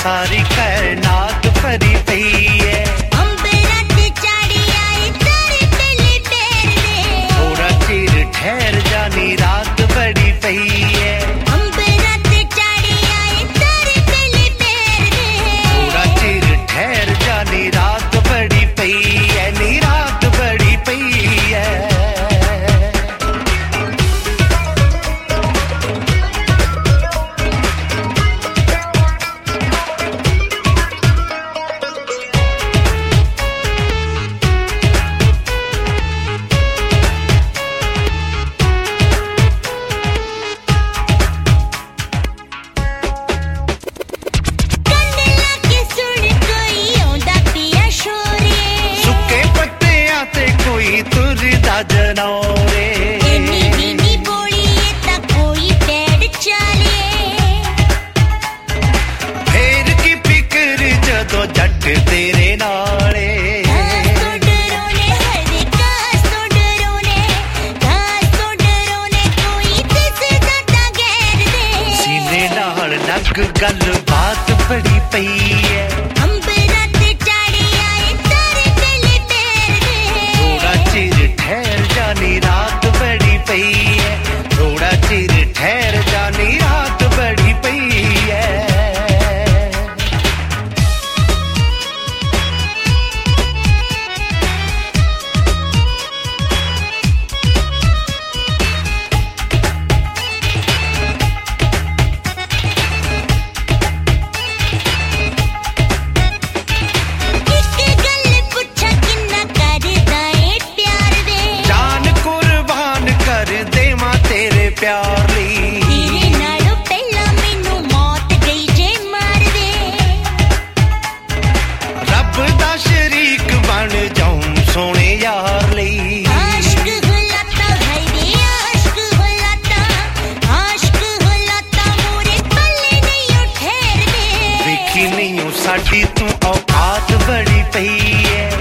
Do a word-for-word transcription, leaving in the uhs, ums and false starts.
सारी कायनात भरी पई है। थोड़ा चिर ठहर जानी रात बड़ी पई है। थोड़ा चिर ठहर जानी रात बड़ी पई है, नी रात बड़ी पई है। जनौरे फेर की फिक्र जदों जट तेरे नाले। सीने नाल नग गल बात बड़ी पई है। जानी रात बड़ी पई है, थोड़ा चिर ठहर जानी रात बड़ी पई है। प्यार तेरे नालों पहला मैनू मौत गई जे मार दे। रब दा शरीक बन जाऊं सोने यार लई। आशिक हुलाता है रे आशिक हुलाता, आशिक हुलाता मोरे पल्ले नहीं ठहर दे। वेखी नहीं साडी तू औकात बड़ी पई है।